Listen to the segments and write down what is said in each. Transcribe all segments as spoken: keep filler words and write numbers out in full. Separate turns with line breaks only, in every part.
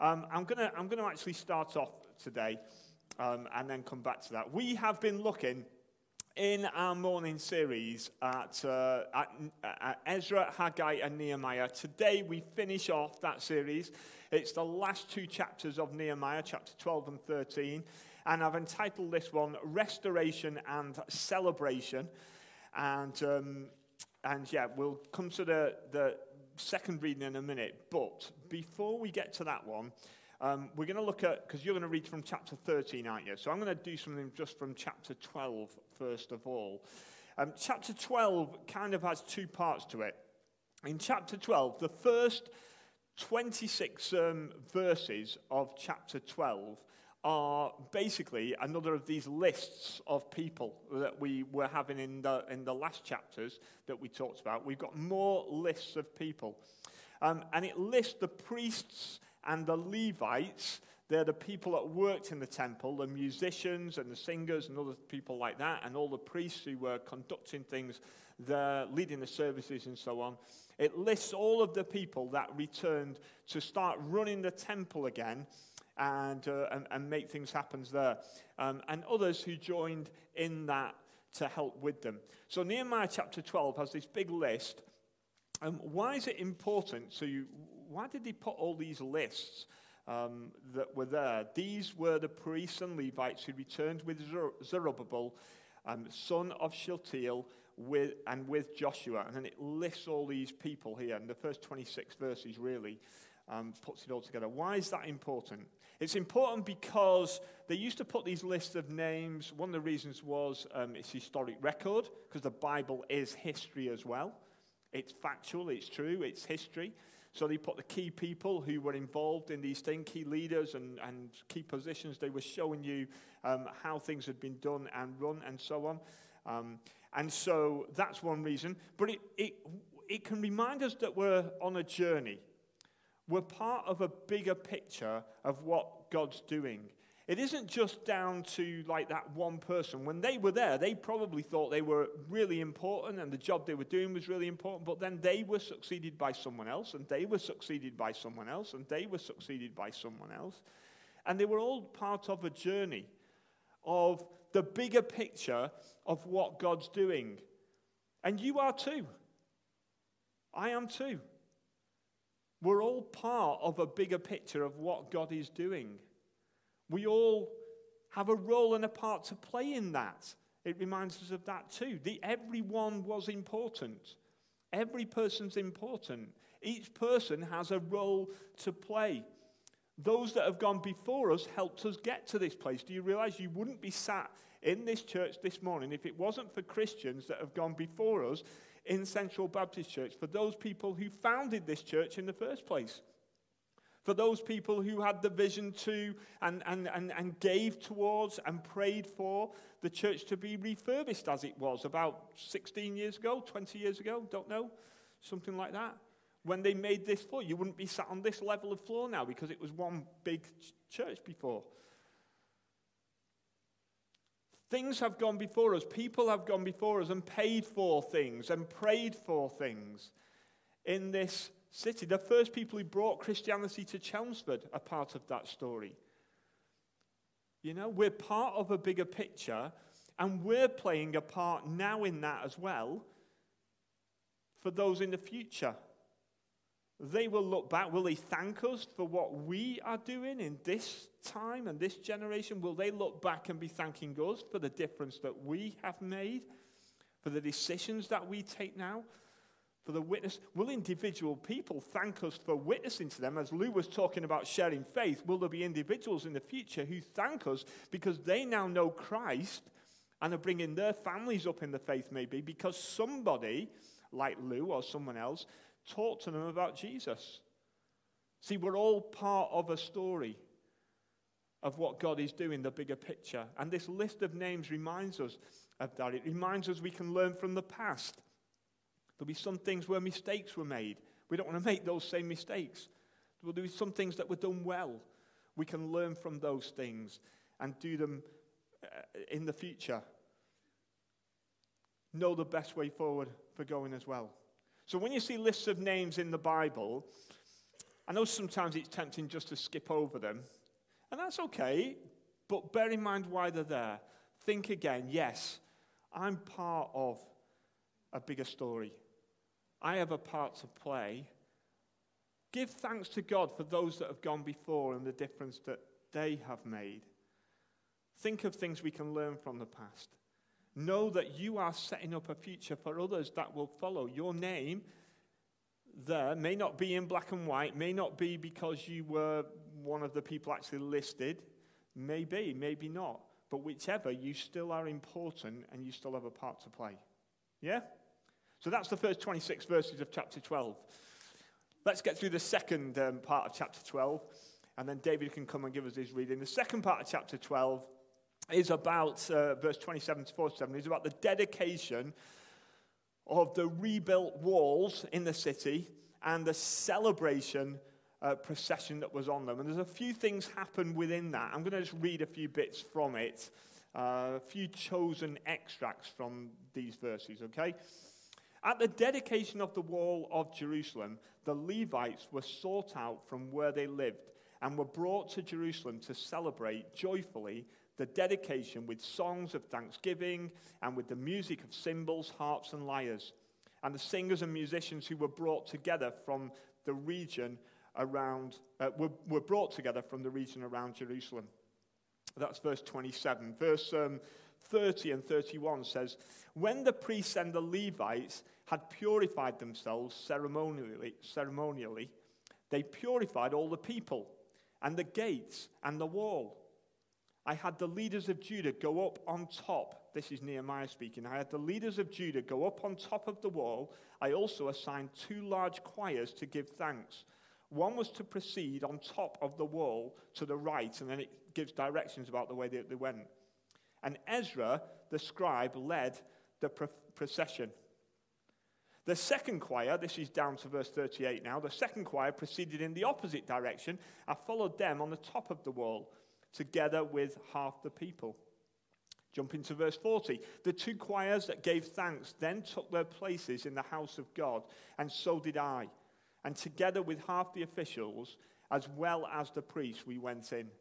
Um, I'm going to I'm going to actually start off today um, and then come back to that. We have been looking in our morning series at, uh, at, at Ezra, Haggai, and Nehemiah. Today we finish off that series. It's the last two chapters of Nehemiah, chapter twelve and thirteen. And I've entitled this one, Restoration and Celebration. And, um, and yeah, we'll come to the, the second reading in a minute. But before we get to that one, um, we're going to look at, because you're going to read from chapter thirteen, aren't you? So I'm going to do something just from chapter twelve, first of all. Um, chapter twelve kind of has two parts to it. In chapter twelve, the first twenty-six um, verses of chapter twelve are basically another of these lists of people that we were having in the in the last chapters that we talked about. We've got more lists of people. Um, and it lists the priests and the Levites. They're the people that worked in the temple, the musicians and the singers and other people like that, and all the priests who were conducting things, the, leading the services and so on. It lists all of the people that returned to start running the temple again, And, uh, and and make things happen there. Um, and others who joined in that to help with them. So Nehemiah chapter twelve has this big list. Um, why is it important? So you, why did they put all these lists um, that were there? These were the priests and Levites who returned with Zerubbabel, um, son of Shealtiel, with, and with Joshua. And then it lists all these people here. And the first twenty-six verses really um, puts it all together. Why is that important? It's important because they used to put these lists of names. One of the reasons was um, it's historic record, because the Bible is history as well. It's factual, it's true, it's history. So they put the key people who were involved in these things, key leaders and, and key positions. They were showing you um, how things had been done and run and so on. Um, and so that's one reason. But it, it, it can remind us that we're on a journey. We're part of a bigger picture of what God's doing. It isn't just down to like that one person. When they were there, they probably thought they were really important and the job they were doing was really important, but then they were succeeded by someone else, and they were succeeded by someone else, and they were succeeded by someone else. And they were all part of a journey of the bigger picture of what God's doing. And you are too. I am too. We're all part of a bigger picture of what God is doing. We all have a role and a part to play in that. It reminds us of that too. The, everyone was important. Every person's important. Each person has a role to play. Those that have gone before us helped us get to this place. Do you realize you wouldn't be sat in this church this morning if it wasn't for Christians that have gone before us in Central Baptist Church, for those people who founded this church in the first place, for those people who had the vision to and, and, and, and gave towards and prayed for the church to be refurbished as it was about sixteen years ago, twenty years ago, don't know, something like that. When they made this floor, you wouldn't be sat on this level of floor now because it was one big ch- church before. Things have gone before us. People have gone before us and paid for things and prayed for things in this city. The first people who brought Christianity to Chelmsford are part of that story. You know, we're part of a bigger picture, and we're playing a part now in that as well for those in the future. They will look back. Will they thank us for what we are doing in this time and this generation? Will they look back and be thanking us for the difference that we have made, for the decisions that we take now, for the witness? Will individual people thank us for witnessing to them? As Lou was talking about sharing faith, will there be individuals in the future who thank us because they now know Christ and are bringing their families up in the faith, maybe because somebody like Lou or someone else taught to them about Jesus? See, we're all part of a story of what God is doing, the bigger picture. And this list of names reminds us of that. It reminds us we can learn from the past. There'll be some things where mistakes were made. We don't want to make those same mistakes. There'll be some things that were done well. We can learn from those things and do them in the future. Know the best way forward for going as well. So when you see lists of names in the Bible, I know sometimes it's tempting just to skip over them, and that's okay, but bear in mind why they're there. Think again, yes, I'm part of a bigger story. I have a part to play. Give thanks to God for those that have gone before and the difference that they have made. Think of things we can learn from the past. Know that you are setting up a future for others that will follow. Your name there may not be in black and white, may not be because you were one of the people actually listed. Maybe, maybe not. But whichever, you still are important and you still have a part to play. Yeah? So that's the first twenty-six verses of chapter twelve. Let's get through the second um, part of chapter twelve, and then David can come and give us his reading. The second part of chapter twelve is about, uh, verse twenty-seven to forty-seven, is about the dedication of the rebuilt walls in the city and the celebration uh, procession that was on them. And there's a few things happen within that. I'm going to just read a few bits from it, uh, a few chosen extracts from these verses, okay? At the dedication of the wall of Jerusalem, the Levites were sought out from where they lived and were brought to Jerusalem to celebrate joyfully the dedication with songs of thanksgiving and with the music of cymbals, harps, and lyres. And the singers and musicians who were brought together from the region around, uh, were, were brought together from the region around Jerusalem. That's verse twenty-seven. Verse um, thirty and thirty-one says, when the priests and the Levites had purified themselves ceremonially, ceremonially, they purified all the people and the gates and the wall. I had the leaders of Judah go up on top. This is Nehemiah speaking. I had the leaders of Judah go up on top of the wall. I also assigned two large choirs to give thanks. One was to proceed on top of the wall to the right, and then it gives directions about the way that they went. And Ezra, the scribe, led the pro- procession. The second choir, this is down to verse thirty-eight now, the second choir proceeded in the opposite direction. I followed them on the top of the wall, together with half the people. Jump into verse forty. The two choirs that gave thanks then took their places in the house of God, and so did I. And together with half the officials, as well as the priests, we went in.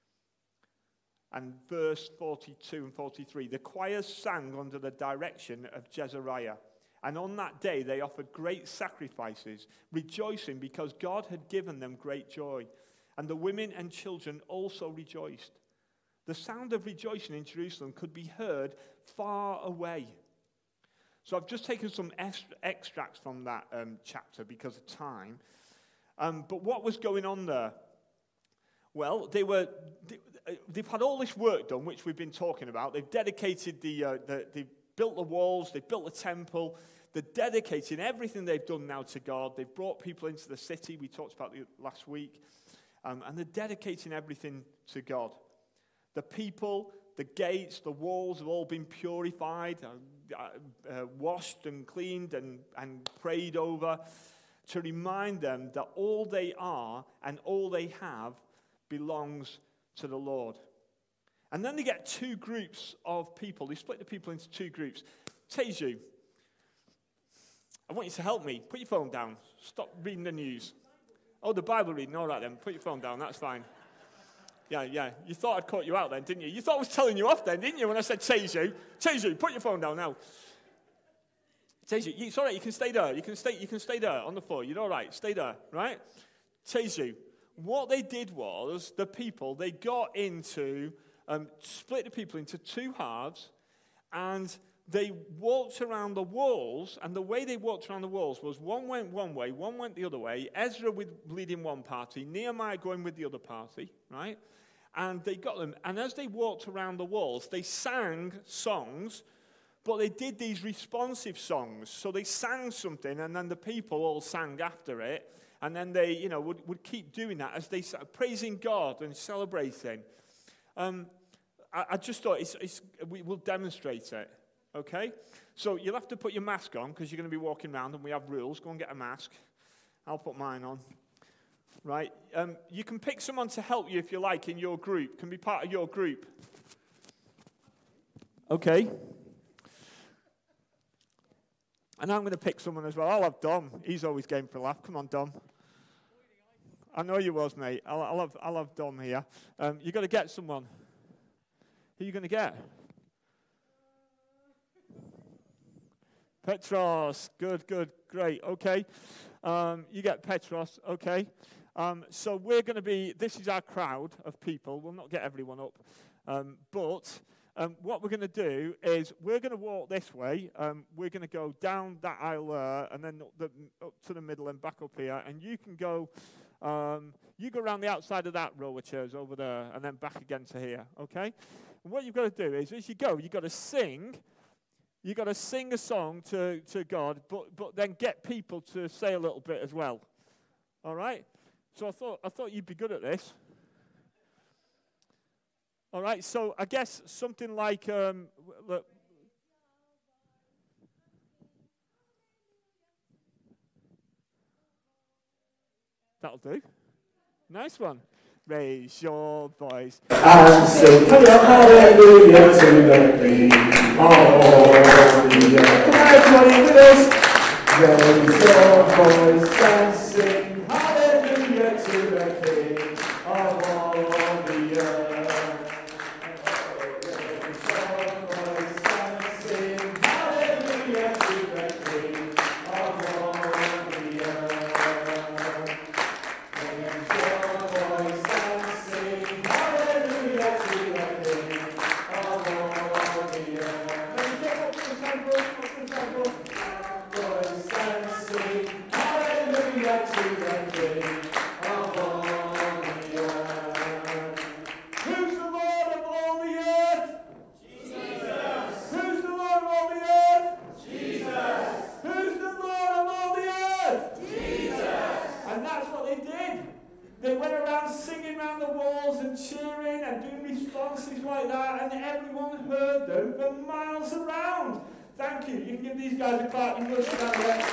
And verse forty-two and forty-three, the choirs sang under the direction of Jezariah. And on that day they offered great sacrifices, rejoicing because God had given them great joy. And the women and children also rejoiced. The sound of rejoicing in Jerusalem could be heard far away. So I've just taken some extracts from that um, chapter because of time. Um, but what was going on there? Well, they were, they, they've had all this work done, which we've been talking about. They've dedicated the, uh, the they've built the walls, they've built the temple. They're dedicating everything they've done now to God. They've brought people into the city. We talked about it last week. Um, and they're dedicating everything to God. The people, the gates, the walls have all been purified, uh, uh, washed and cleaned and, and prayed over to remind them that all they are and all they have belongs to the Lord. And then they get two groups of people. They split the people into two groups. Teju, I want you to help me. Put your phone down. Stop reading the news. Oh, the Bible reading. All right, then. Put your phone down. That's fine. Yeah, yeah. You thought I'd caught you out then, didn't you? You thought I was telling you off then, didn't you, when I said Teju? Teju, put your phone down now. Teju, it's all right. You can stay there. You can stay, you can stay there on the floor. You're all right. Stay there, right? Teju, what they did was the people, they got into, um, split the people into two halves, and they walked around the walls, and the way they walked around the walls was one went one way, one went the other way, Ezra with leading one party, Nehemiah going with the other party, right? And they got them, and as they walked around the walls, they sang songs, but they did these responsive songs. So they sang something, and then the people all sang after it, and then they, you know, would, would keep doing that as they started praising God and celebrating. Um, I, I just thought it's, it's, we will demonstrate it. Okay? So you'll have to put your mask on because you're going to be walking around and we have rules. Go and get a mask. I'll put mine on. Right? Um, you can pick someone to help you if you like in your group. Can be part of your group. Okay? And I'm going to pick someone as well. I'll have Dom. He's always game for a laugh. Come on, Dom. I know you was, mate. I'll, I'll have, I'll have Dom here. Um, you got to get someone. Who are you going to get? Petros. Good, good, great. Okay. Um, you get Petros. Okay. Um, so we're going to be, this is our crowd of people. We'll not get everyone up. Um, but um, what we're going to do is we're going to walk this way. Um, we're going to go down that aisle there and then up, the, up to the middle and back up here. And you can go, um, you go around the outside of that row of chairs over there and then back again to here. Okay? And what you've got to do is as you go, you've got to sing. You've got to sing a song to, to God, but, but then get people to say a little bit as well. All right? So I thought I thought you'd be good at this. All right, so I guess something like um, look. That'll do. Nice one. Raise your voice and sing hallelujah to the King. Hallelujah. Come on, everybody with us. Raise your voice and sing hallelujah to the King of all the earth. Raise your voice and sing hallelujah to the King of all the earth. Raise your voice and sing hallelujah to the King of all the earth. Let me get up to the temple, up to the temple. Voice and sing hallelujah to the King of all the earth. Who's the Lord of all the earth? Jesus. Who's the Lord of all the earth? Jesus. Who's the Lord of all the earth? Jesus. And that's what they did. They went around singing around the walls and cheering and doing responses like that, and everyone heard them for miles around. Thank you. You can give these guys a clap. You can go stand there.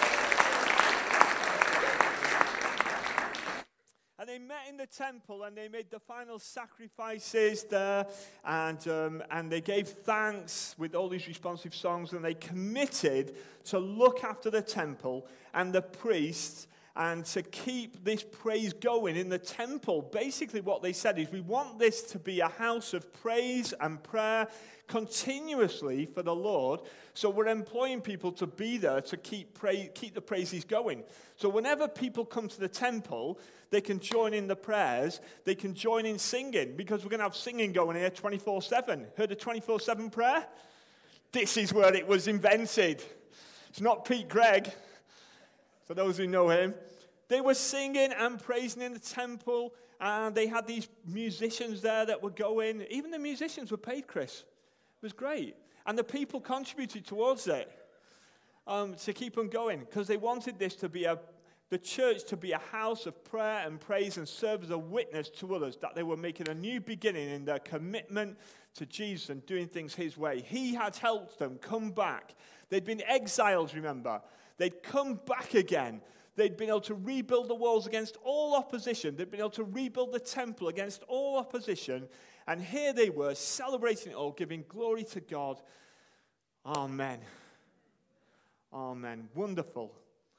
And they met in the temple and they made the final sacrifices there, and um, and they gave thanks with all these responsive songs, and they committed to look after the temple and the priests and to keep this praise going in the temple. Basically what they said is, we want this to be a house of praise and prayer continuously for the Lord. So we're employing people to be there to keep pray, keep the praises going. So whenever people come to the temple, they can join in the prayers, they can join in singing, because we're going to have singing going here twenty-four seven. Heard of twenty-four seven prayer? This is where it was invented. It's not Pete Gregg. For those who know him, they were singing and praising in the temple, and they had these musicians there that were going. Even the musicians were paid, Chris. It was great. And the people contributed towards it um, to keep them going, because they wanted this to be a, the church to be a house of prayer and praise and serve as a witness to others, that they were making a new beginning in their commitment to Jesus and doing things his way. He had helped them come back. They'd been exiles, remember. They'd come back again. They'd been able to rebuild the walls against all opposition. They'd been able to rebuild the temple against all opposition. And here they were, celebrating it all, giving glory to God. Amen. Amen. Wonderful.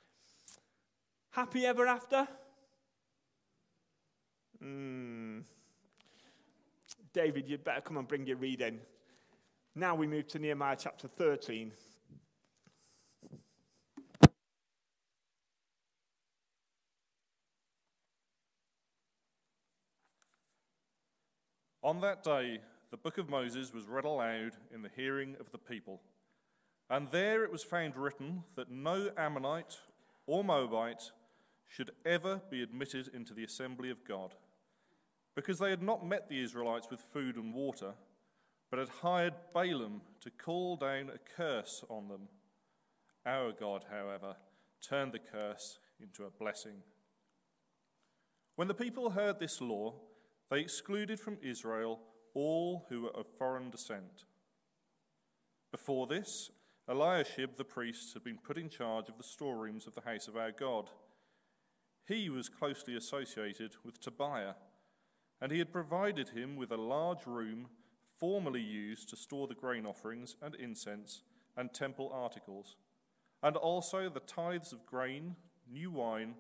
Happy ever after? Mm. David, you'd better come and bring your reading. Now we move to Nehemiah chapter thirteen.
On that day, the book of Moses was read aloud in the hearing of the people. And there it was found written that no Ammonite or Moabite should ever be admitted into the assembly of God, because they had not met the Israelites with food and water, but had hired Balaam to call down a curse on them. Our God, however, turned the curse into a blessing. When the people heard this law, they excluded from Israel all who were of foreign descent. Before this, Eliashib the priest had been put in charge of the storerooms of the house of our God. He was closely associated with Tobiah, and he had provided him with a large room formerly used to store the grain offerings and incense and temple articles, and also the tithes of grain, new wine,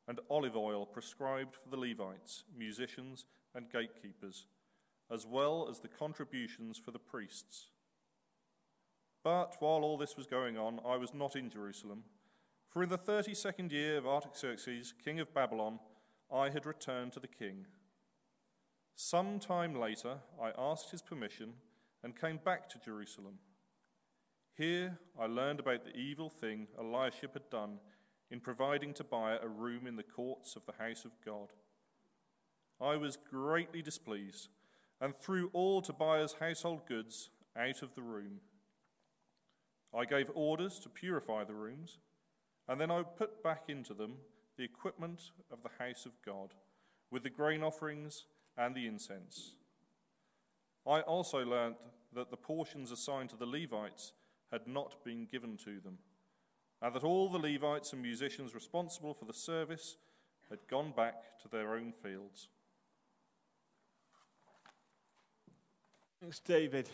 and olive oil prescribed for the Levites, musicians, and gatekeepers, as well as the contributions for the priests. But while all this was going on, I was not in Jerusalem, for in the thirty-second year of Artaxerxes, king of Babylon, I had returned to the king. Some time later, I asked his permission and came back to Jerusalem. Here I learned about the evil thing Eliashib had done in providing Tobiah a room in the courts of the house of God. I was greatly displeased and threw all Tobiah's household goods out of the room. I gave orders to purify the rooms, and then I put back into them the equipment of the house of God, with the grain offerings and the incense. I also learnt that the portions assigned to the Levites had not been given to them, and that all the Levites and musicians responsible for the service had gone back to their own fields.
Thanks, David.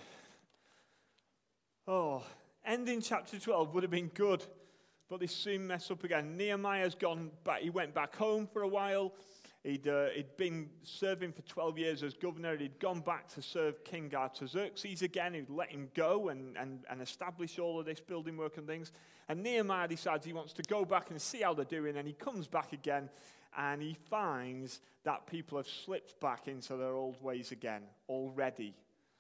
Oh, ending chapter twelve would have been good, but they soon mess up again. Nehemiah's gone back. He went back home for a while. He'd, uh, he'd been serving for twelve years as governor. He'd gone back to serve King Artaxerxes again, who'd let him go and, and, and establish all of this building work and things. And Nehemiah decides he wants to go back and see how they're doing, and he comes back again, and he finds that people have slipped back into their old ways again already.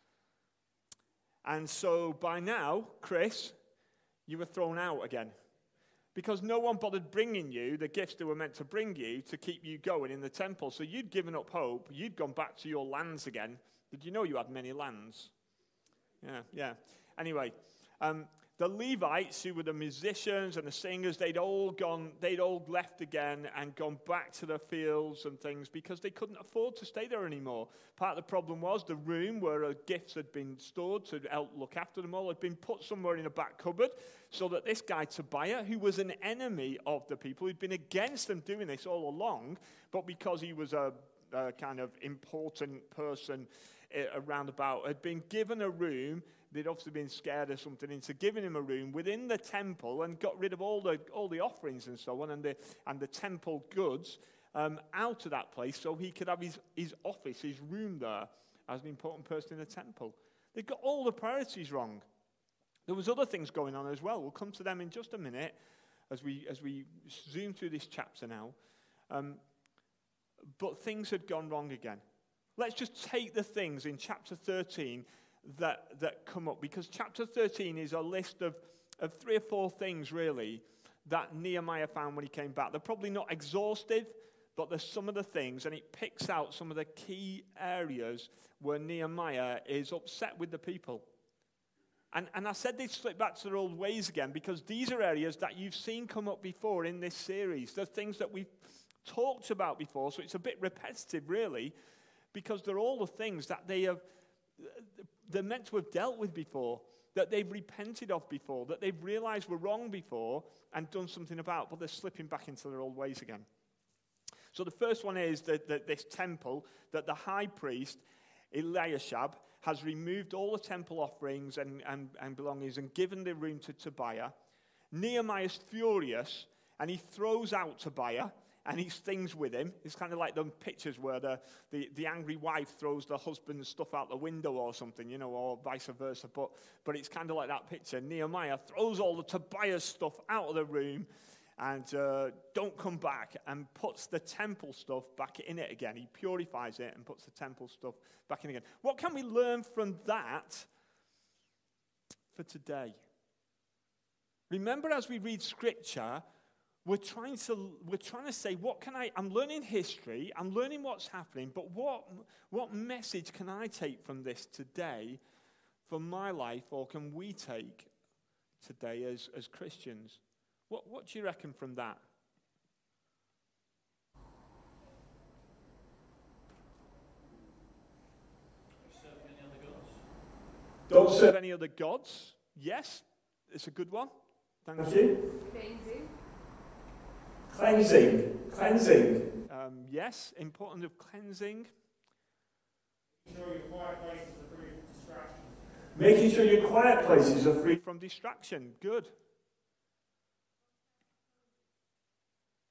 And so by now, Chris, you were thrown out again. Because no one bothered bringing you the gifts they were meant to bring you to keep you going in the temple. So you'd given up hope. You'd gone back to your lands again. Did you know you had many lands? Yeah, yeah. Anyway, um, the Levites, who were the musicians and the singers, they'd all gone, they'd all left again and gone back to their fields and things because they couldn't afford to stay there anymore. Part of the problem was the room where uh, gifts had been stored to help look after them all had been put somewhere in a back cupboard so that this guy Tobiah, who was an enemy of the people, who'd been against them doing this all along, but because he was a, a kind of important person uh, around about, had been given a room. They'd obviously been scared of something into giving him a room within the temple and got rid of all the all the offerings and so on and the and the temple goods um, out of that place so he could have his, his office, his room there as an important person in the temple. They got all the priorities wrong. There was other things going on as well. We'll come to them in just a minute as we as we zoom through this chapter now. Um, but things had gone wrong again. Let's just take the things in chapter thirteen that that come up, because chapter thirteen is a list of, of three or four things, really, that Nehemiah found when he came back. They're probably not exhaustive, but there's some of the things, and it picks out some of the key areas where Nehemiah is upset with the people. And, and I said they'd slip back to their old ways again, because these are areas that you've seen come up before in this series. They're things that we've talked about before, so it's a bit repetitive, really, because they're all the things that they have they're meant to have dealt with before, that they've repented of before, that they've realized were wrong before and done something about, but they're slipping back into their old ways again. So the first one is that, that this temple, that the high priest, Eliashib, has removed all the temple offerings and, and, and belongings and given the room to Tobiah. Nehemiah's furious, and he throws out Tobiah, and he stings with him. It's kind of like the pictures where the, the, the angry wife throws the husband's stuff out the window or something, you know, or vice versa. But, but it's kind of like that picture. Nehemiah throws all the Tobiah's stuff out of the room and uh, don't come back, and puts the temple stuff back in it again. He purifies it and puts the temple stuff back in again. What can we learn from that for today? Remember, as we read Scripture, We're trying to we're trying to say, what can I, I'm learning history, I'm learning what's happening, but what what message can I take from this today for my life, or can we take today as, as Christians? What what do you reckon from that?
Serve any other gods?
Don't serve any other gods. Yes, it's a good one. Thank you.
Cleansing.
Cleansing. Cleansing. Um, yes, importance of cleansing. Making sure your quiet places are free from distraction. Good.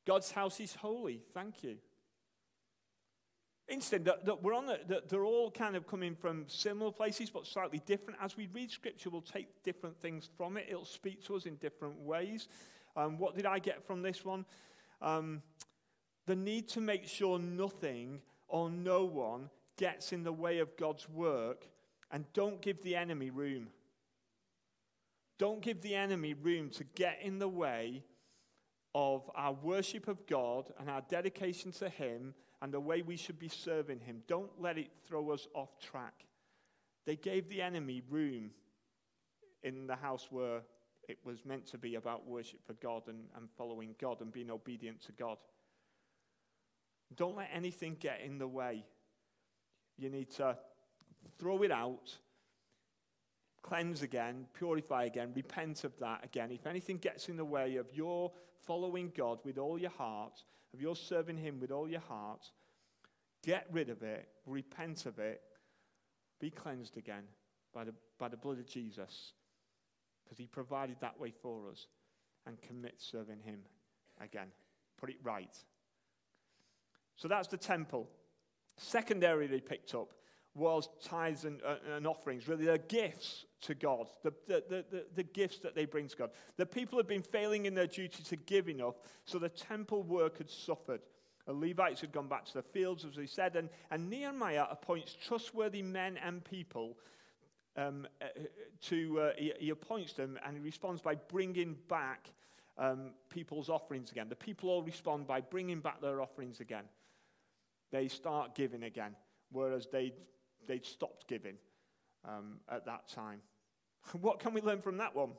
God's house is holy. Thank you. Interesting that, that we're on the, that they're all kind of coming from similar places, but slightly different. As we read Scripture, we'll take different things from it. It'll speak to us in different ways. Um, what did I get from this one? Um, the need to make sure nothing or no one gets in the way of God's work, and don't give the enemy room. Don't give the enemy room to get in the way of our worship of God and our dedication to Him and the way we should be serving Him. Don't let it throw us off track. They gave the enemy room in the house where it was meant to be about worship for God and, and following God and being obedient to God. Don't let anything get in the way. You need to throw it out, cleanse again, purify again, repent of that again. If anything gets in the way of your following God with all your heart, of your serving Him with all your heart, get rid of it, repent of it, be cleansed again by the, by the blood of Jesus, because He provided that way for us, and commit serving Him again. Put it right. So that's the temple. Second area they picked up was tithes and, uh, and offerings, really their gifts to God, the, the, the, the, the gifts that they bring to God. The people had been failing in their duty to give enough, so the temple work had suffered. The Levites had gone back to the fields, as we said, and, and Nehemiah appoints trustworthy men and people um, uh, to, uh, he, he appoints them, and he responds by bringing back um, people's offerings again. The people all respond by bringing back their offerings again. They start giving again, whereas they'd, they'd stopped giving um, at that time. What can we learn from that one?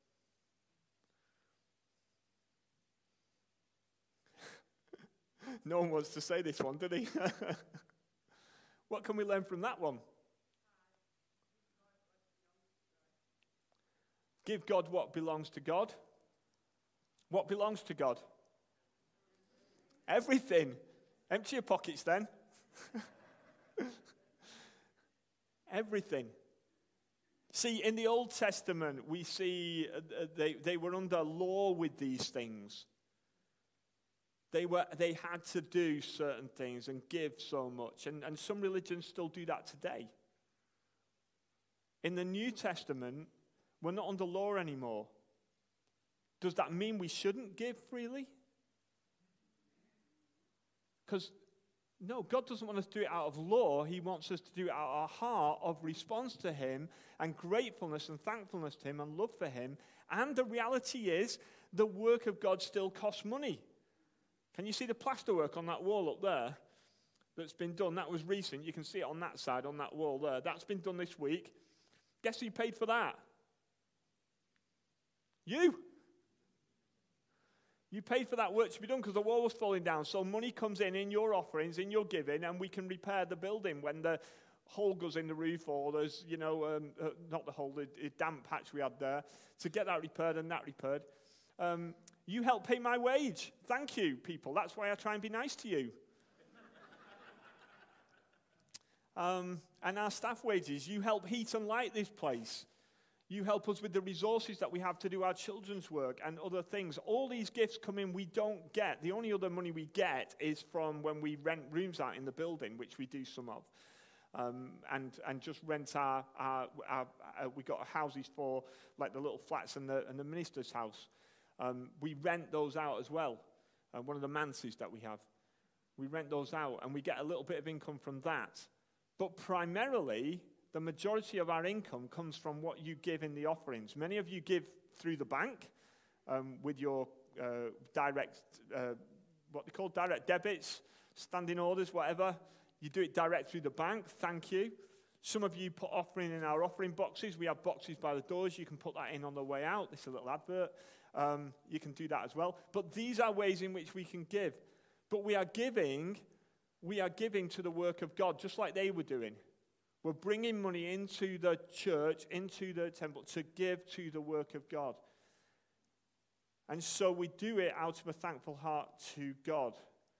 No one wants to say this one, did he? What can we learn from that one? Give God what belongs to God. What belongs to God? Everything. Empty your pockets then. Everything. See, in the Old Testament, we see uh, they, they were under law with these things. They were they had to do certain things and give so much. And, and some religions still do that today. In the New Testament, we're not under law anymore. Does that mean we shouldn't give freely? Because, no, God doesn't want us to do it out of law. He wants us to do it out of our heart of response to Him and gratefulness and thankfulness to Him and love for Him. And the reality is, the work of God still costs money. Can you see the plasterwork on that wall up there that's been done? That was recent. You can see it on that side, on that wall there. That's been done this week. Guess who paid for that? You. You paid for that work to be done because the wall was falling down. So money comes in in your offerings, in your giving, and we can repair the building when the hole goes in the roof, or there's, you know, um, uh, not the hole, the, the damp patch we had there, to get that repaired and that repaired. Um, you help pay my wage. Thank you, people. That's why I try and be nice to you. um, and our staff wages. You help heat and light this place. You help us with the resources that we have to do our children's work and other things. All these gifts come in we don't get. The only other money we get is from when we rent rooms out in the building, which we do some of. Um, and and just rent our, our, our, our, we got houses for like the little flats and the, and the minister's house. Um, we rent those out as well. Uh, one of the manses that we have. We rent those out and we get a little bit of income from that. But primarily, the majority of our income comes from what you give in the offerings. Many of you give through the bank um, with your uh, direct, uh, what they call direct debits, standing orders, whatever. You do it direct through the bank. Thank you. Some of you put offering in our offering boxes. We have boxes by the doors. You can put that in on the way out. This is a little advert. Um, you can do that as well. But these are ways in which we can give. But we are giving, we are giving to the work of God, just like they were doing. We're bringing money into the church, into the temple, to give to the work of God. And so we do it out of a thankful heart to God.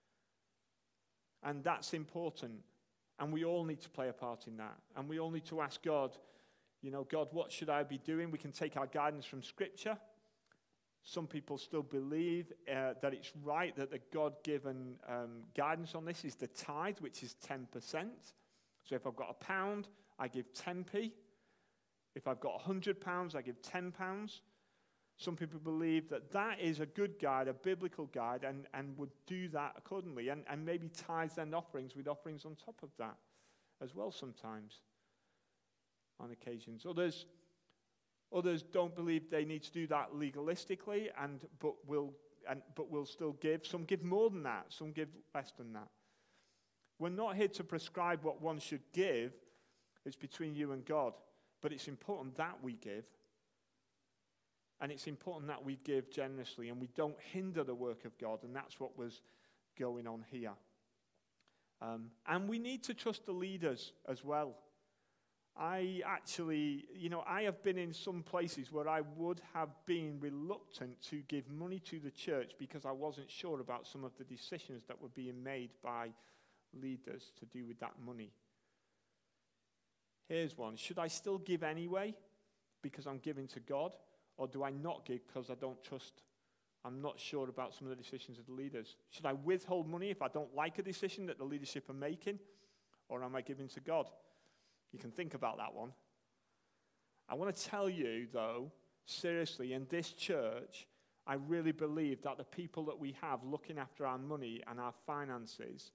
And that's important. And we all need to play a part in that. And we all need to ask God, you know, God, what should I be doing? We can take our guidance from Scripture. Some people still believe uh, that it's right that the God-given um, guidance on this is the tithe, which is ten percent. So if I've got a pound, I give ten p. If I've got one hundred pounds, I give ten pounds. Some people believe that that is a good guide, a biblical guide, and, and would do that accordingly, and, and maybe tithes and offerings with offerings on top of that as well sometimes, on occasions. Others, others don't believe they need to do that legalistically, and but will and but will still give. Some give more than that. Some give less than that. We're not here to prescribe what one should give. It's between you and God. But it's important that we give. And it's important that we give generously and we don't hinder the work of God. And that's what was going on here. Um, and we need to trust the leaders as well. I actually, you know, I have been in some places where I would have been reluctant to give money to the church because I wasn't sure about some of the decisions that were being made by leaders to do with that money. Here's one. Should I still give anyway because I'm giving to God? Or do I not give because I don't trust, I'm not sure about some of the decisions of the leaders? Should I withhold money if I don't like a decision that the leadership are making? Or am I giving to God? You can think about that one. I want to tell you, though, seriously, in this church, I really believe that the people that we have looking after our money and our finances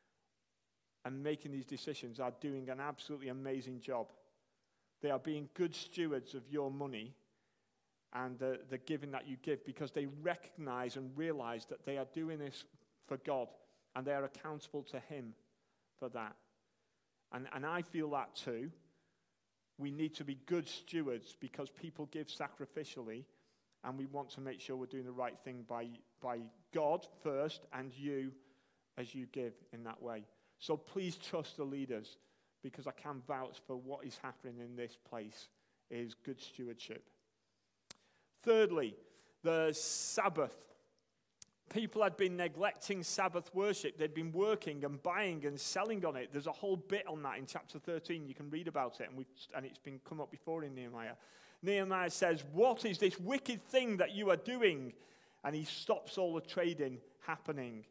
and making these decisions are doing an absolutely amazing job. They are being good stewards of your money and the, the giving that you give because they recognize and realize that they are doing this for God and they are accountable to Him for that. And, and I feel that too. We need to be good stewards because people give sacrificially and we want to make sure we're doing the right thing by, by God first and you as you give in that way. So please trust the leaders because I can vouch for what is happening in this place is good stewardship. Thirdly, the Sabbath. People had been neglecting Sabbath worship. They'd been working and buying and selling on it. There's a whole bit on that in chapter thirteen. You can read about it, and, we've, and it's been come up before in Nehemiah. Nehemiah says, "What is this wicked thing that you are doing?" And he stops all the trading happening.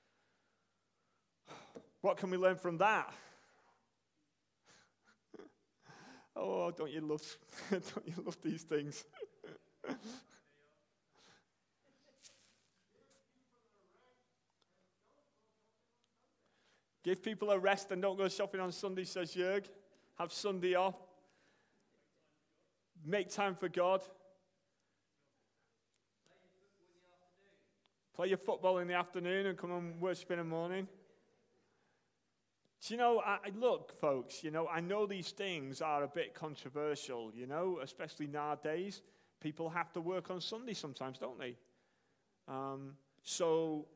What can we learn from that? Oh, don't you love, don't you love these things? Give people a rest and don't go shopping on Sunday, says Jörg. Have Sunday off. Make time for God. Play your football in the afternoon and come and worship in the morning. Do you know, I, look, folks, you know, I know these things are a bit controversial, you know, especially nowadays. People have to work on Sunday sometimes, don't they? Um, so,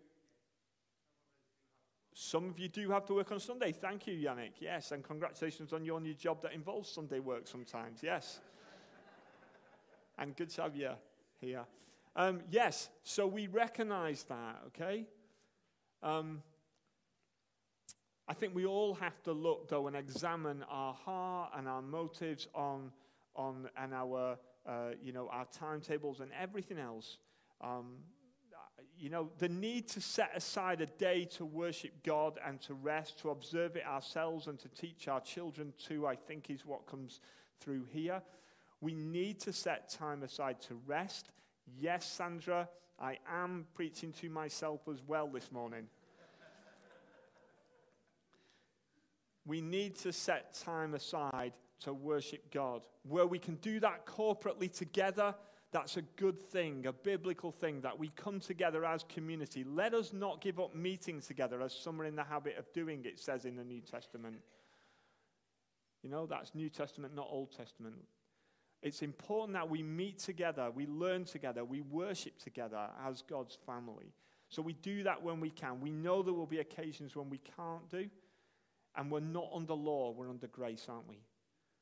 some of you do have to work on Sunday. Thank you, Yannick. Yes, and congratulations on your new job that involves Sunday work sometimes. Yes. And good to have you here. Um, yes, so we recognize that, okay? Um, I think we all have to look, though, and examine our heart and our motives on, on and our, uh, you know, our timetables and everything else. Um, you know, the need to set aside a day to worship God and to rest, to observe it ourselves and to teach our children too, I think is what comes through here. We need to set time aside to rest. Yes, Sandra, I am preaching to myself as well this morning. We need to set time aside to worship God. Where we can do that corporately together, that's a good thing, a biblical thing, that we come together as community. Let us not give up meeting together as some are in the habit of doing, it says in the New Testament. You know, that's New Testament, not Old Testament. It's important that we meet together, we learn together, we worship together as God's family. So we do that when we can. We know there will be occasions when we can't do. And we're not under law, we're under grace, aren't we?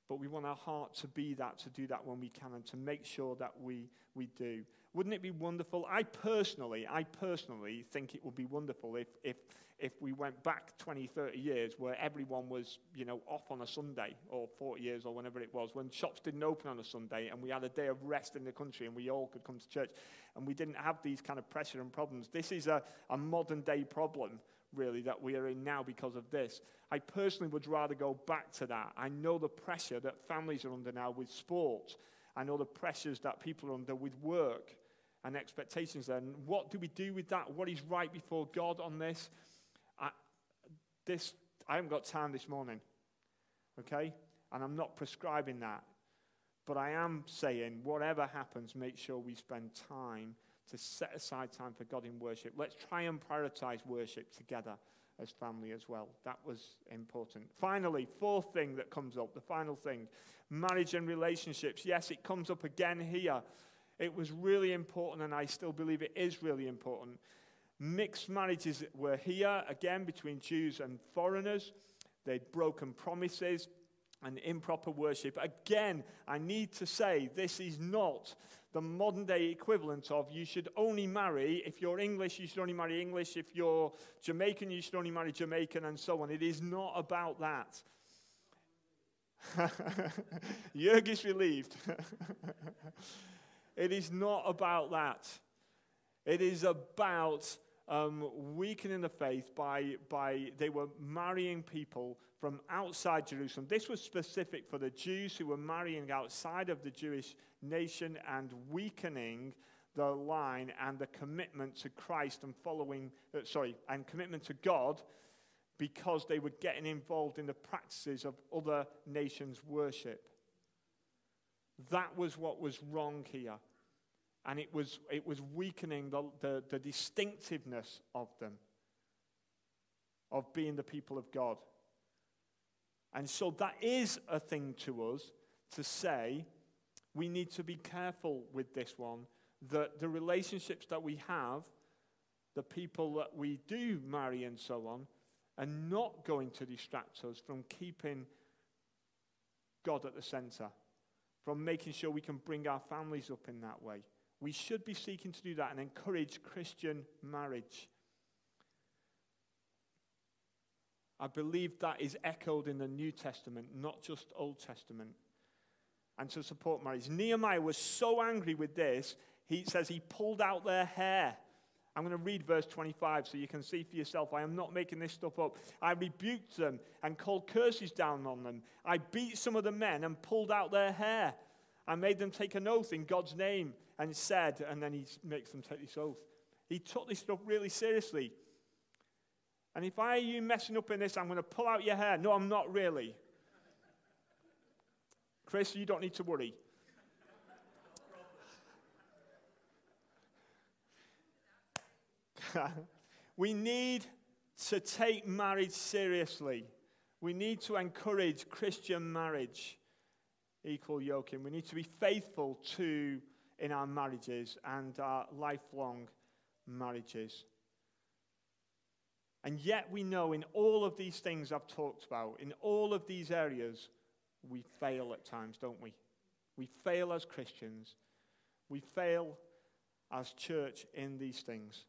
But we want our heart to be that, to do that when we can, and to make sure that we, we do. Wouldn't it be wonderful? I personally, I personally think it would be wonderful if, if, if we went back twenty, thirty years where everyone was, you know, off on a Sunday, or forty years, or whenever it was, when shops didn't open on a Sunday, and we had a day of rest in the country, and we all could come to church, and we didn't have these kind of pressure and problems. This is a, a modern day problem, really, that we are in now because of this. I personally would rather go back to that. I know the pressure that families are under now with sport. I know the pressures that people are under with work and expectations there. And what do we do with that? What is right before God on this? I, this, I haven't got time this morning, okay? And I'm not prescribing that. But I am saying, whatever happens, make sure we spend time to set aside time for God in worship. Let's try and prioritize worship together as family as well. That was important. Finally, fourth thing that comes up, the final thing, marriage and relationships. Yes, it comes up again here. It was really important, and I still believe it is really important. Mixed marriages were here, again, between Jews and foreigners. They'd broken promises and improper worship. Again, I need to say, this is not the modern day equivalent of you should only marry, if you're English, you should only marry English, if you're Jamaican, you should only marry Jamaican, and so on. It is not about that. Jörg is relieved. It is not about that. It is about um, weakening the faith by, by, they were marrying people from outside Jerusalem. This was specific for the Jews who were marrying outside of the Jewish nation and weakening the line and the commitment to Christ and following, uh, sorry, and commitment to God, because they were getting involved in the practices of other nations' worship. That was what was wrong here. And it was, it was weakening the, the, the distinctiveness of them, of being the people of God. And so that is a thing to us to say, we need to be careful with this one, that the relationships that we have, the people that we do marry and so on, are not going to distract us from keeping God at the center, from making sure we can bring our families up in that way. We should be seeking to do that and encourage Christian marriage. I believe that is echoed in the New Testament, not just Old Testament. And to support marriage. Nehemiah was so angry with this, he says he pulled out their hair. I'm going to read verse twenty-five so you can see for yourself. I am not making this stuff up. I rebuked them and called curses down on them. I beat some of the men and pulled out their hair. I made them take an oath in God's name and said, and then he makes them take this oath. He took this stuff really seriously. And if I are you messing up in this, I'm going to pull out your hair. No, I'm not really. Chris, you don't need to worry. We need to take marriage seriously. We need to encourage Christian marriage, equal yoking. We need to be faithful to in our marriages and our lifelong marriages. And yet we know in all of these things I've talked about, in all of these areas, we fail at times, don't we? We fail as Christians. We fail as church in these things.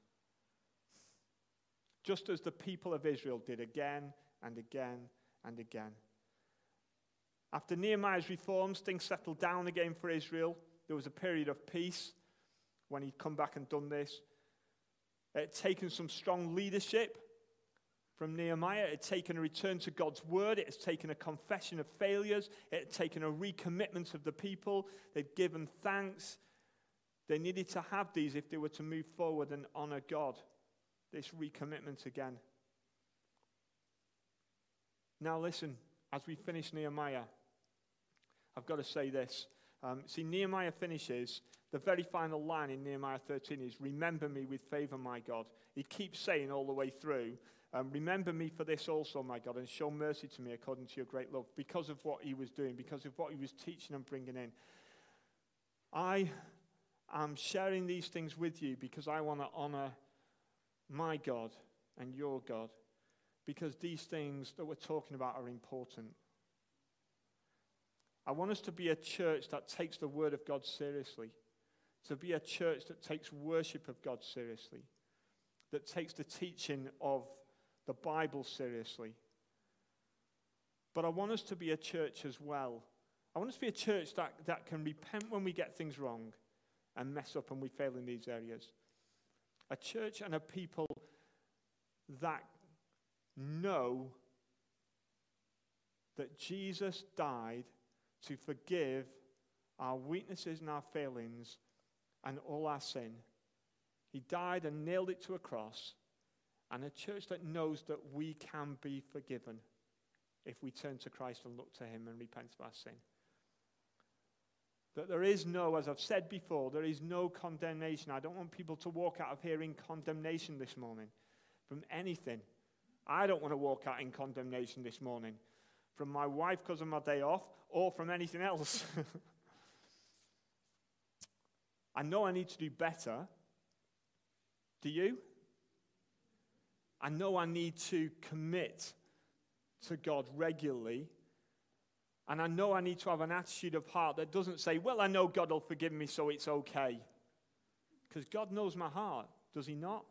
Just as the people of Israel did again and again and again. After Nehemiah's reforms, things settled down again for Israel. There was a period of peace when he'd come back and done this. It had taken some strong leadership from Nehemiah. It had taken a return to God's word. It had taken a confession of failures. It had taken a recommitment of the people. They'd given thanks. They needed to have these if they were to move forward and honor God. This recommitment again. Now listen, as we finish Nehemiah, I've got to say this. Um, see, Nehemiah finishes, the very final line in Nehemiah thirteen is, remember me with favor, my God. He keeps saying all the way through, um, remember me for this also, my God, and show mercy to me according to your great love, because of what he was doing, because of what he was teaching and bringing in. I am sharing these things with you because I want to honor my God and your God, because these things that we're talking about are important. I want us to be a church that takes the word of God seriously, to be a church that takes worship of God seriously, that takes the teaching of the Bible seriously. But I want us to be a church as well. I want us to be a church that, that can repent when we get things wrong and mess up and we fail in these areas. A church and a people that know that Jesus died to forgive our weaknesses and our failings and all our sin. He died and nailed it to a cross. And a church that knows that we can be forgiven if we turn to Christ and look to him and repent of our sin. That there is no, as I've said before, there is no condemnation. I don't want people to walk out of here in condemnation this morning from anything. I don't want to walk out in condemnation this morning from my wife because of my day off or from anything else. I know I need to do better. Do you? I know I need to commit to God regularly. And I know I need to have an attitude of heart that doesn't say, well, I know God will forgive me, so it's okay. Because God knows my heart, does he not?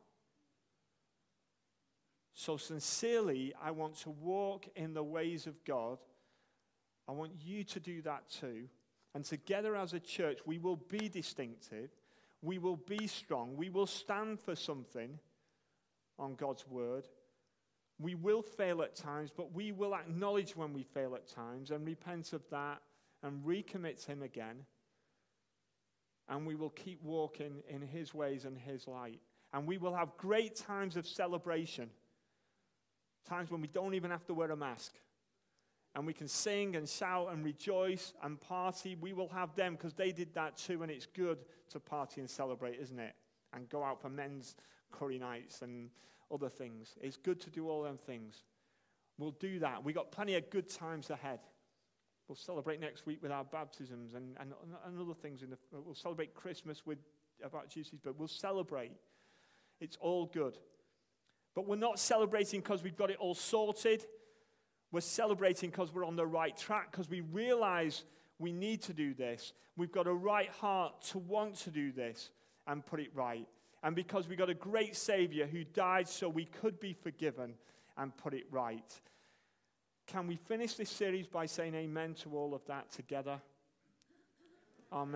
So sincerely, I want to walk in the ways of God. I want you to do that too. And together as a church, we will be distinctive. We will be strong. We will stand for something on God's word. We will fail at times, but we will acknowledge when we fail at times and repent of that and recommit to him again. And we will keep walking in his ways and his light. And we will have great times of celebration. Times when we don't even have to wear a mask. And we can sing and shout and rejoice and party. We will have them because they did that too. And it's good to party and celebrate, isn't it? And go out for men's curry nights and other things. It's good to do all them things. We'll do that. We've got plenty of good times ahead. We'll celebrate next week with our baptisms and, and, and other things. In the, we'll celebrate Christmas with about Jesus' birth. We'll celebrate. It's all good. But we're not celebrating because we've got it all sorted. We're celebrating because we're on the right track, because we realize we need to do this. We've got a right heart to want to do this and put it right. And because we've got a great Savior who died so we could be forgiven and put it right. Can we finish this series by saying amen to all of that together?